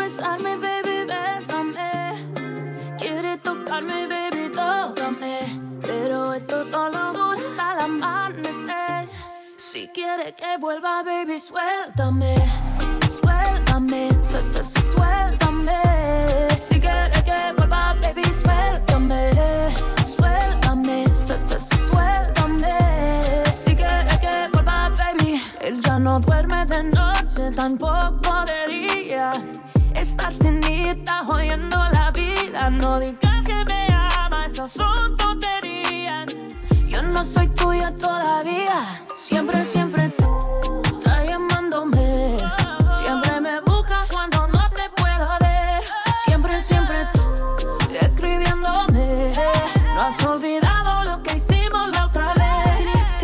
besarme, baby, bésame. Quiere tocarme, baby, tócame. Pero esto solo dura hasta el amanecer. Si quiere que vuelva, baby, suéltame. Suéltame, suéltame. Si quiere que vuelva, baby, suéltame. Suéltame, suéltame. Si quiere que vuelva, baby. Él ya no duerme de noche, tampoco de día. Estar sin mí está jodiendo la vida. No digas que me amas, esas son tonterías. Yo no soy tuya todavía. Siempre, siempre tú estás llamándome. Siempre me buscas cuando no te puedo ver. Siempre, siempre tú escribiéndome. No has olvidado lo que hicimos la otra vez.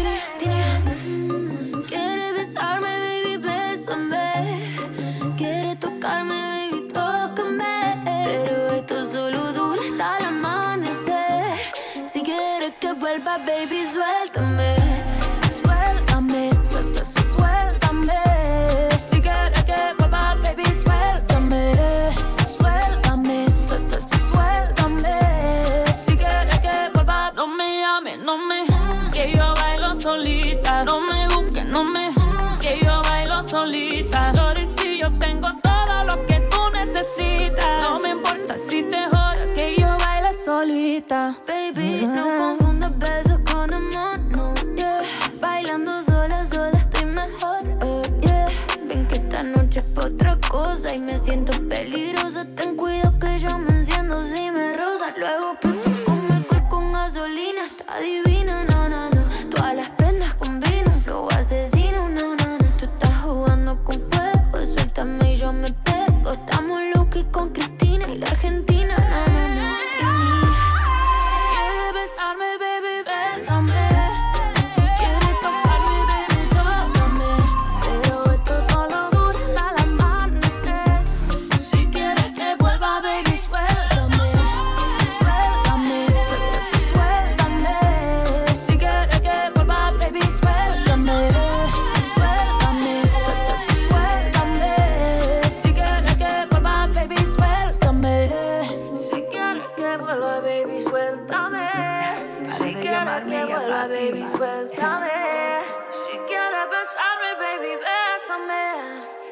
Quiere besarme, baby, bésame. Quiere tocarme, baby, tócame. Pero esto solo dura hasta el amanecer. Si quieres que vuelva, baby, suéltame. Suéltame, suéltame. Si quieres que vuelva, baby, suéltame. Suéltame, suéltame. Si quieres que vuelva, no me llames, no me. Que yo bailo solita. No me busques, no me. Que yo bailo solita. Sorry si yo tengo todo lo que tú necesitas. No me importa si te jodas, que yo bailo solita. Baby, no confundas besos con amor, no, yeah. Bailando sola, estoy mejor, yeah. Ven que esta noche es pa' otra cosa y me siento peligrosa. Ten cuidado que yo me enciendo si me rozas. Luego exploto como alcohol con gasolina. Está divina, no, no, no. Todas las prendas combinan, flow asesino, no, no, no. Tú estás jugando con fuego, suéltame y yo me pego. Estamos Lucky con Cristina y la Argentina, no, no, no. Quiere besarme, baby, bésame. Quiere tocarme, baby, tócame. Pero esto solo dura hasta el amanecer. Si quieres que vuelva, baby, suéltame. Suéltame, suéltame. Si quieres que vuelva, baby, suéltame. Suéltame, suéltame. Si quieres que vuelva, baby, suéltame. Si quieres que vuelva, baby, suéltame. Si quieres que vuelva, baby, suéltame. Si quieres besarme, baby, bésame.